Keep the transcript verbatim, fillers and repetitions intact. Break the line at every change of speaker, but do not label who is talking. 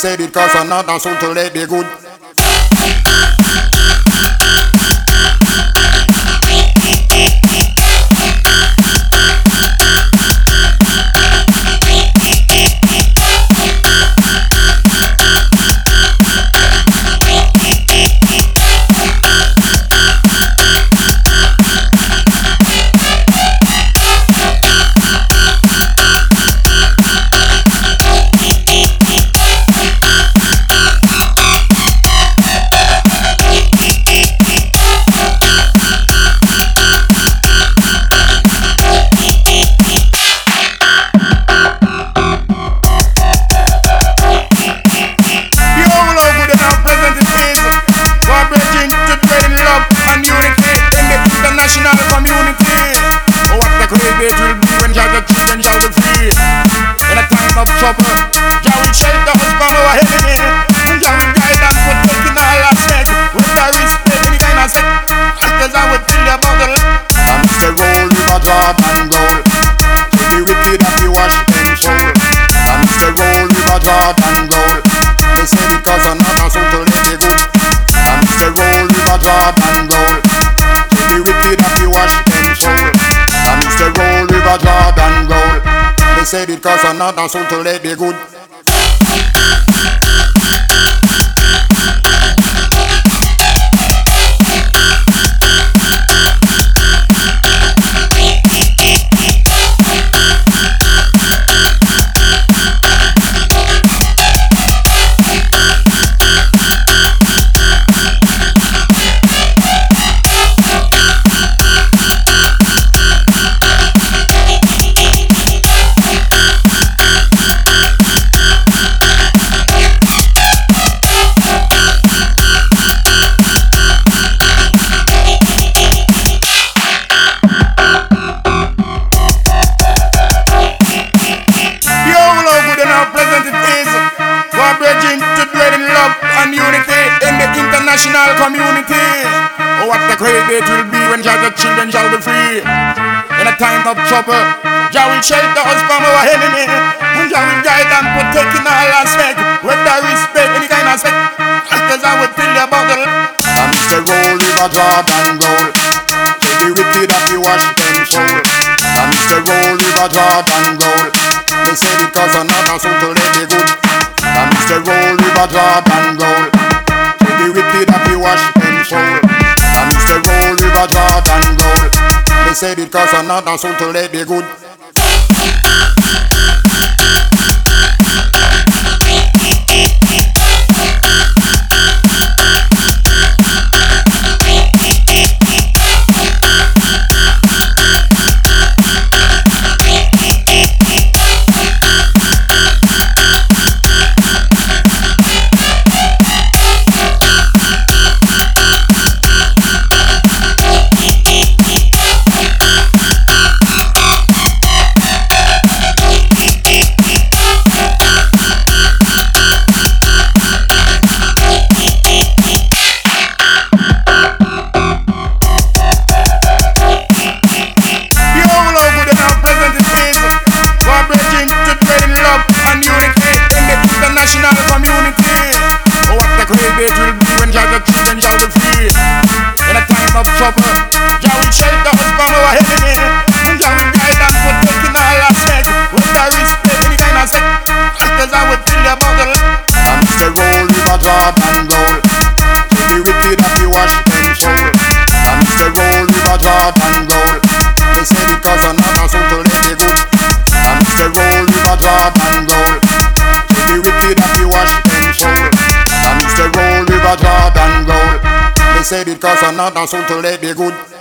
said it cause another soul to let the good.
Trouble, Jah will shelter us from our enemy. Jah will guide and protect in all aspects. With our respect, any kind of sect, because I will tell you about the land.
And Mister Roll River Jordan gold, to the wicked that we wash them soul. And Mister Roll River Jordan gold, they said it cause another soul to let the good. And Mister Roll River Jordan gold, to the wicked that we wash them soul. And Mister Roll River Jordan gold, they said it cause another soul to let the good.
International community. Oh, what a great day it will be when Jah the children shall be free. In a time of trouble, Jah will shelter us from our enemy, and Jah will guide and protect in all aspects. Whether respect, any kind of aspect, because I will tell you about the land.
And Mister Roll River Jordan gold, to the wicked that we wash them soul. And Mister Roll River Jordan gold, they said it cause another soul to let the good. And Mister Roll River Jordan gold, the wicked that we wash them soul. And Mister Roll River Jordan gold, they said it cause another soul to let the good.
Trouble, Jah will shelter us from our enemy, and Jah will guide and protect in all aspects. With our respect, any kind of sect, because I will tell you about the land.
And Mister Roll River Jordan gold, to the wicked that we wash them soul. And Mister Roll River Jordan gold, they said it cause another soul to let the good. And Mister Roll River Jordan gold, to the wicked that we wash them soul. And Mister Roll River Jordan gold, they said it cause another soul to let the good.